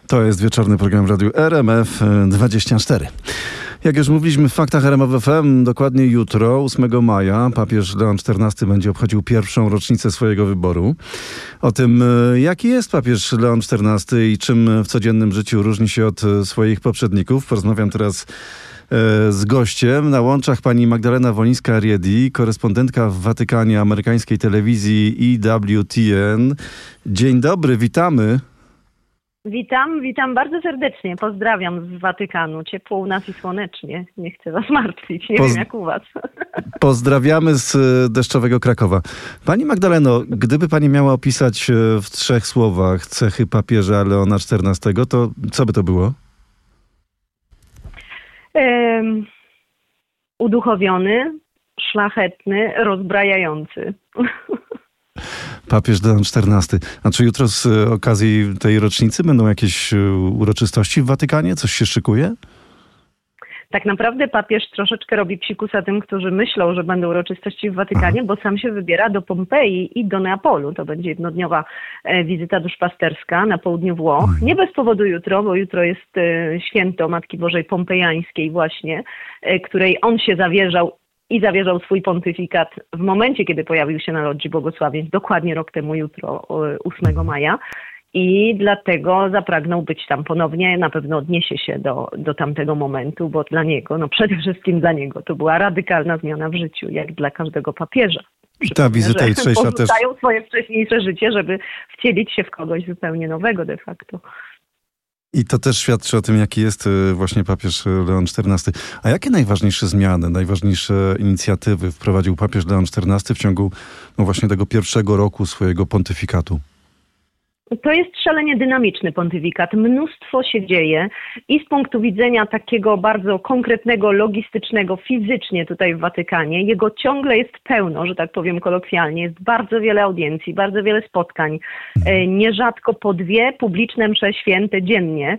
To jest wieczorny program w Radiu RMF24. Jak już mówiliśmy w Faktach RMF FM, dokładnie jutro, 8 maja, papież Leon XIV będzie obchodził pierwszą rocznicę swojego wyboru. O tym, jaki jest papież Leon XIV i czym w codziennym życiu różni się od swoich poprzedników, porozmawiam teraz z gościem. Na łączach pani Magdalena Wolińska-Riedi, korespondentka w Watykanie amerykańskiej telewizji EWTN. Dzień dobry, witamy. Witam bardzo serdecznie. Pozdrawiam z Watykanu. Ciepło u nas i słonecznie. Nie chcę was martwić. Nie wiem jak u was. Pozdrawiamy z deszczowego Krakowa. Pani Magdaleno, gdyby pani miała opisać w 3 słowach cechy papieża Leona XIV, to co by to było? Uduchowiony, szlachetny, rozbrajający. Papież Leon XIV. A czy jutro z okazji tej rocznicy będą jakieś uroczystości w Watykanie? Coś się szykuje? Tak naprawdę papież troszeczkę robi psikusa tym, którzy myślą, że będą uroczystości w Watykanie, bo sam się wybiera do Pompeji i do Neapolu. To będzie jednodniowa wizyta duszpasterska na południu Włoch. Nie bez powodu jutro, bo jutro jest święto Matki Bożej Pompejańskiej właśnie, której on się zawierzał swój pontyfikat w momencie, kiedy pojawił się na Lodzi Błogosławieństw, dokładnie rok temu jutro, 8 maja. I dlatego zapragnął być tam ponownie. Na pewno odniesie się do tamtego momentu, bo dla niego, przede wszystkim dla niego, to była radykalna zmiana w życiu, jak dla każdego papieża. Ta wizyta jutrzejsza też porzucają swoje wcześniejsze życie, żeby wcielić się w kogoś zupełnie nowego de facto. I to też świadczy o tym, jaki jest właśnie papież Leon XIV. A jakie najważniejsze zmiany, najważniejsze inicjatywy wprowadził papież Leon XIV w ciągu właśnie tego pierwszego roku swojego pontyfikatu? To jest szalenie dynamiczny pontyfikat. Mnóstwo się dzieje i z punktu widzenia takiego bardzo konkretnego, logistycznego, fizycznie tutaj w Watykanie. Jego ciągle jest pełno, że tak powiem kolokwialnie. Jest bardzo wiele audiencji, bardzo wiele spotkań. Nierzadko po 2 publiczne msze święte dziennie.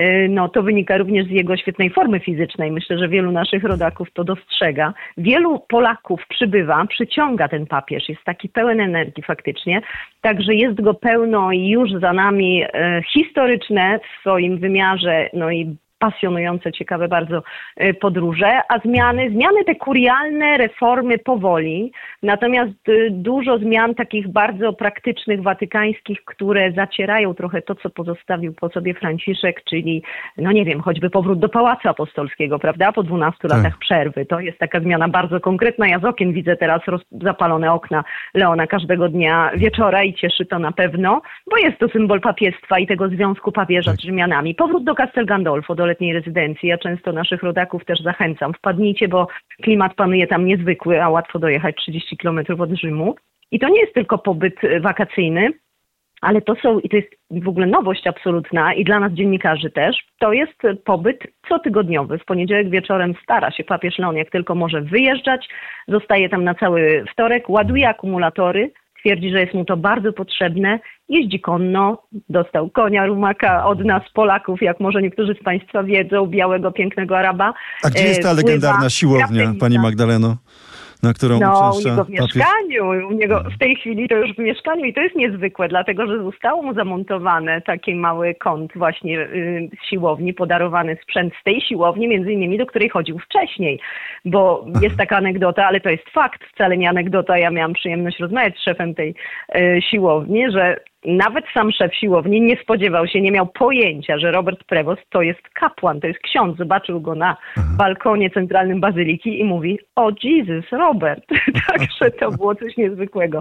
To wynika również z jego świetnej formy fizycznej. Myślę, że wielu naszych rodaków to dostrzega. Wielu Polaków przyciąga ten papież. Jest taki pełen energii faktycznie. Także jest go pełno i już za nami historyczne w swoim wymiarze, i pasjonujące, ciekawe bardzo podróże, a zmiany te kurialne, reformy powoli, natomiast dużo zmian takich bardzo praktycznych, watykańskich, które zacierają trochę to, co pozostawił po sobie Franciszek, czyli, choćby powrót do Pałacu Apostolskiego, prawda, po 12 latach przerwy. To jest taka zmiana bardzo konkretna. Ja z okien widzę teraz zapalone okna Leona każdego dnia wieczora i cieszy to na pewno, bo jest to symbol papiestwa i tego związku papieża z Rzymianami. Powrót do Castel Gandolfo, do letniej rezydencji. Ja często naszych rodaków też zachęcam. Wpadnijcie, bo klimat panuje tam niezwykły, a łatwo dojechać 30 km od Rzymu. I to nie jest tylko pobyt wakacyjny, ale to jest w ogóle nowość absolutna i dla nas dziennikarzy też. To jest pobyt cotygodniowy. W poniedziałek wieczorem stara się papież Leon, jak tylko może, wyjeżdżać. Zostaje tam na cały wtorek, ładuje akumulatory. Twierdzi, że jest mu to bardzo potrzebne. Jeździ konno, dostał konia rumaka od nas, Polaków, jak może niektórzy z Państwa wiedzą, białego, pięknego Araba. A gdzie jest ta legendarna siłownia, pani Magdaleno, na którą uczęszcza u niego w mieszkaniu, w tej chwili to już w mieszkaniu i to jest niezwykłe, dlatego że zostało mu zamontowane taki mały kąt właśnie z siłowni, podarowany sprzęt z tej siłowni, między innymi do której chodził wcześniej, bo jest taka anegdota, ale to jest fakt, wcale nie anegdota, ja miałam przyjemność rozmawiać z szefem tej siłowni, że nawet sam szef siłowni nie spodziewał się, nie miał pojęcia, że Robert Prevost to jest kapłan, to jest ksiądz. Zobaczył go na balkonie centralnym bazyliki i mówi: o Jesus, Robert. Także to było coś niezwykłego.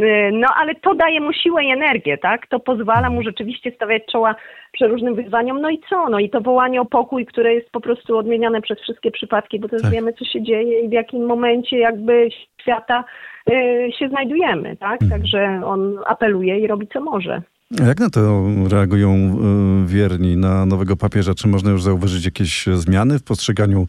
Ale to daje mu siłę i energię, tak? To pozwala mu rzeczywiście stawiać czoła przeróżnym wyzwaniom. I co? I to wołanie o pokój, które jest po prostu odmieniane przez wszystkie przypadki, bo też wiemy, co się dzieje i w jakim momencie jakby świata się znajdujemy, tak? Także on apeluje i robi co może. A jak na to reagują wierni na nowego papieża? Czy można już zauważyć jakieś zmiany w postrzeganiu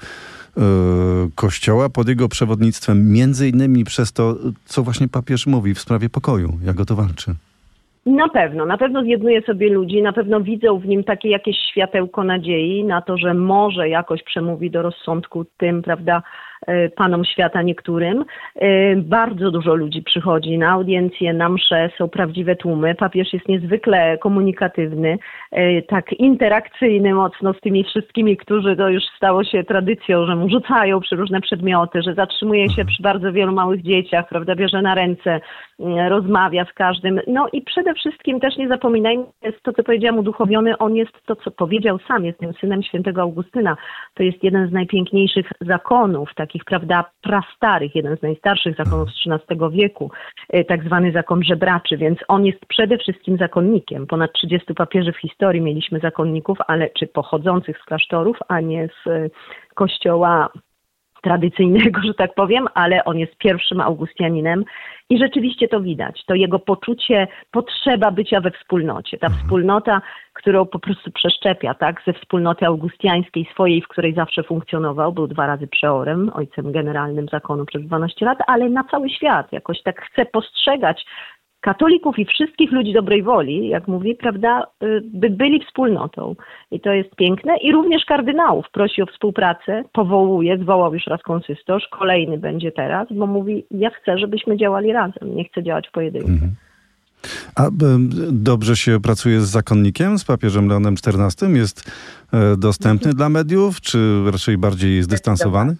Kościoła pod jego przewodnictwem, między innymi przez to, co właśnie papież mówi w sprawie pokoju, jak o to walczy? Na pewno zjednuje sobie ludzi, na pewno widzą w nim takie jakieś światełko nadziei na to, że może jakoś przemówi do rozsądku tym, prawda, panom świata niektórym. Bardzo dużo ludzi przychodzi na audiencje, na msze, są prawdziwe tłumy. Papież jest niezwykle komunikatywny, tak interakcyjny mocno z tymi wszystkimi, którzy to już stało się tradycją, że mu rzucają przy różne przedmioty, że zatrzymuje się przy bardzo wielu małych dzieciach, prawda, bierze na ręce, rozmawia z każdym. No i przede wszystkim też nie zapominajmy, jest to, co powiedziałam, uduchowiony, on jest to, co powiedział sam, jest tym synem świętego Augustyna. To jest jeden z najpiękniejszych zakonów, takich, prawda, prastarych, jeden z najstarszych zakonów z XIII wieku, tak zwany zakon żebraczy, więc on jest przede wszystkim zakonnikiem. Ponad 30 papieży w historii mieliśmy zakonników, ale czy pochodzących z klasztorów, a nie z kościoła tradycyjnego, że tak powiem, ale on jest pierwszym Augustianinem i rzeczywiście to widać. To jego poczucie, potrzeba bycia we wspólnocie. Ta wspólnota, którą po prostu przeszczepia, tak, ze wspólnoty augustiańskiej swojej, w której zawsze funkcjonował, był 2 razy przeorem, ojcem generalnym zakonu przez 12 lat, ale na cały świat jakoś tak chce postrzegać katolików i wszystkich ludzi dobrej woli, jak mówi, prawda, by byli wspólnotą. I to jest piękne. I również kardynałów prosi o współpracę, zwołał już raz konsystorz, kolejny będzie teraz, bo mówi, ja chcę, żebyśmy działali razem, nie chcę działać w pojedynkę. A dobrze się pracuje z zakonnikiem, z papieżem Leonem XIV? Jest dostępny dla mediów, czy raczej bardziej zdystansowany?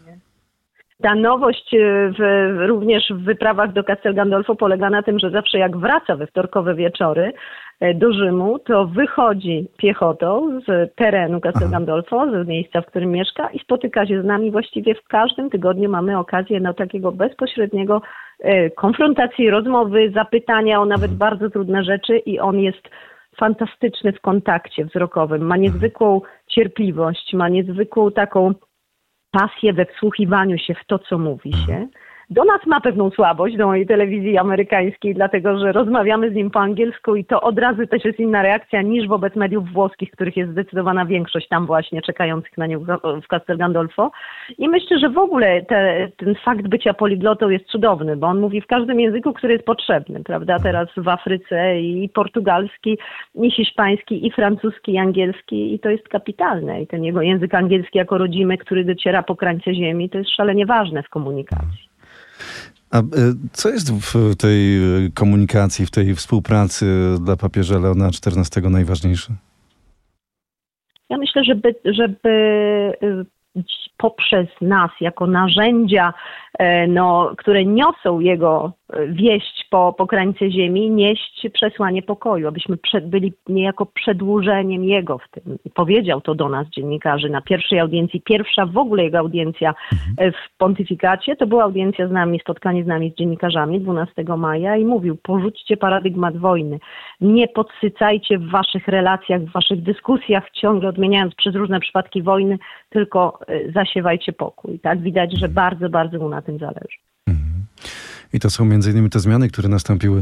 Ta nowość również w wyprawach do Castel Gandolfo polega na tym, że zawsze jak wraca we wtorkowe wieczory do Rzymu, to wychodzi piechotą z terenu Castel Gandolfo, z miejsca, w którym mieszka i spotyka się z nami. Właściwie w każdym tygodniu mamy okazję na takiego bezpośredniego konfrontacji, rozmowy, zapytania o nawet bardzo trudne rzeczy i on jest fantastyczny w kontakcie wzrokowym. Ma niezwykłą cierpliwość, ma niezwykłą taką pasję we wsłuchiwaniu się w to, co mówi się. Do nas ma pewną słabość, do mojej telewizji amerykańskiej, dlatego że rozmawiamy z nim po angielsku i to od razu też jest inna reakcja niż wobec mediów włoskich, których jest zdecydowana większość tam właśnie czekających na nią w Castel Gandolfo. I myślę, że w ogóle ten fakt bycia poliglotą jest cudowny, bo on mówi w każdym języku, który jest potrzebny, prawda? Teraz w Afryce i portugalski, i hiszpański, i francuski, i angielski i to jest kapitalne. I ten jego język angielski jako rodzimy, który dociera po krańce ziemi, to jest szalenie ważne w komunikacji. A co jest w tej komunikacji, w tej współpracy dla papieża Leona XIV najważniejsze? Ja myślę, żeby poprzez nas jako narzędzia, które niosą jego wieść po krańce ziemi, nieść przesłanie pokoju, abyśmy byli niejako przedłużeniem jego w tym. I powiedział to do nas, dziennikarzy, na pierwszej audiencji. Pierwsza w ogóle jego audiencja w pontyfikacie to była audiencja z nami, spotkanie z nami, z dziennikarzami 12 maja i mówił, porzućcie paradygmat wojny. Nie podsycajcie w waszych relacjach, w waszych dyskusjach, ciągle odmieniając przez różne przypadki wojny, tylko zasiewajcie pokój. Tak widać, że bardzo, bardzo mu na tym zależy. I to są między innymi te zmiany, które nastąpiły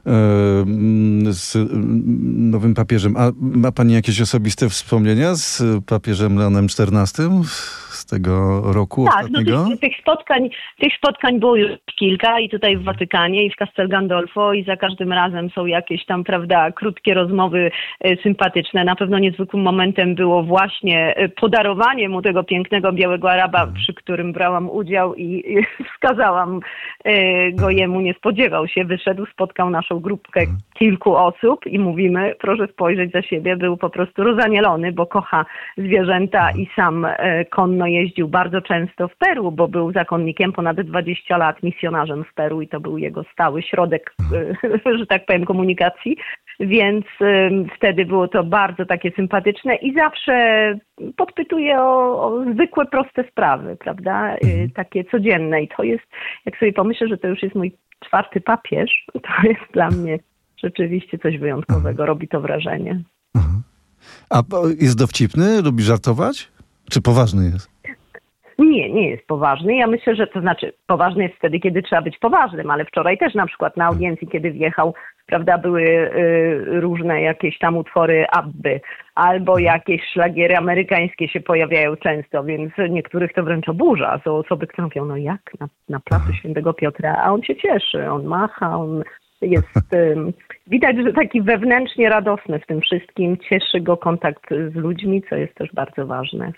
z nowym papieżem. A ma pani jakieś osobiste wspomnienia z papieżem Leonem XIV z tego roku ostatniego? Tak, tych spotkań było już kilka i tutaj w Watykanie i w Castel Gandolfo i za każdym razem są jakieś tam, prawda, krótkie rozmowy sympatyczne. Na pewno niezwykłym momentem było właśnie podarowanie mu tego pięknego białego Araba, przy którym brałam udział i wskazałam go jemu, nie spodziewał się, wyszedł, spotkał naszą grupkę kilku osób i mówimy, proszę spojrzeć za siebie, był po prostu rozanielony, bo kocha zwierzęta i sam konno jeździł bardzo często w Peru, bo był zakonnikiem ponad 20 lat, misjonarzem w Peru i to był jego stały środek, że tak powiem, komunikacji, więc wtedy było to bardzo takie sympatyczne i zawsze podpytuje o zwykłe, proste sprawy, prawda, takie codzienne i to jest, jak sobie pomyślę, że to już jest mój 4. papież, to jest dla mnie rzeczywiście coś wyjątkowego, robi to wrażenie. A jest dowcipny? Lubi żartować? Czy poważny jest? Nie jest poważny. Ja myślę, że to znaczy poważny jest wtedy, kiedy trzeba być poważnym, ale wczoraj też na przykład na audiencji, kiedy wjechał, prawda, były różne jakieś tam utwory Abby, albo jakieś szlagiery amerykańskie się pojawiają często, więc niektórych to wręcz oburza. Są osoby, które mówią, no jak na placu Świętego Piotra, a on się cieszy, on macha, on jest, widać, że taki wewnętrznie radosny w tym wszystkim, cieszy go kontakt z ludźmi, co jest też bardzo ważne.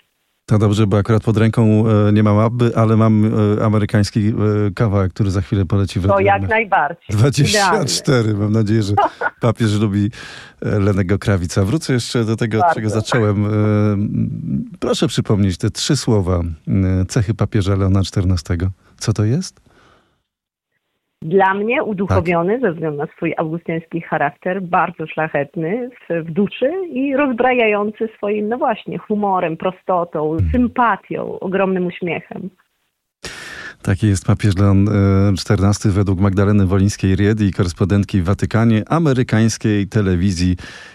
To dobrze, bo akurat pod ręką nie mam Abby, ale mam amerykański kawałek, który za chwilę poleci w To Radio jak RMF. najbardziej. 24. Idealnie. Mam nadzieję, że papież lubi Lennego Krawica. Wrócę jeszcze do tego, od Bardzo. czego zacząłem. Proszę przypomnieć te 3 słowa, cechy papieża Leona XIV. Co to jest? Dla mnie uduchowiony ze względu na swój augustiański charakter, bardzo szlachetny w duszy i rozbrajający swoim, no właśnie, humorem, prostotą, sympatią, ogromnym uśmiechem. Taki jest papież Leon XIV według Magdaleny Wolińskiej-Riedy i korespondentki w Watykanie amerykańskiej telewizji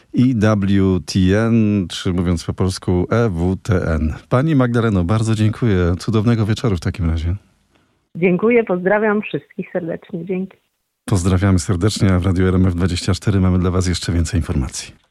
EWTN, czy mówiąc po polsku EWTN. Pani Magdaleno, bardzo dziękuję. Cudownego wieczoru w takim razie. Dziękuję, pozdrawiam wszystkich serdecznie. Dzięki. Pozdrawiamy serdecznie, a w Radiu RMF24 mamy dla Was jeszcze więcej informacji.